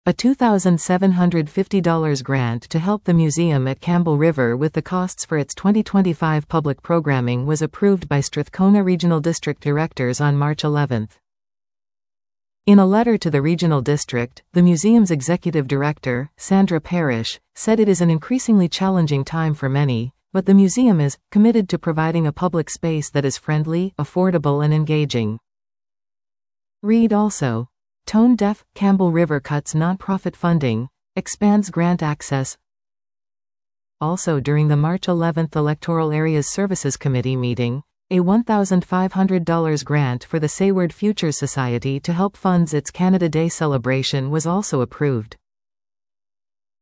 A $2,750 grant to help the museum at Campbell River with the costs for its 2025 public programming was approved by Strathcona Regional District directors on March 11. In a letter to the regional district, the museum's executive director, Sandra Parrish, said it is an increasingly challenging time for many, but the museum is committed to providing a public space that is friendly, affordable and engaging. Read also. Tone Deaf, Campbell River cuts nonprofit funding, expands grant access. Also during the March 11 Electoral Areas Services Committee meeting, a $1,500 grant for the Sayward Futures Society to help fund its Canada Day celebration was also approved.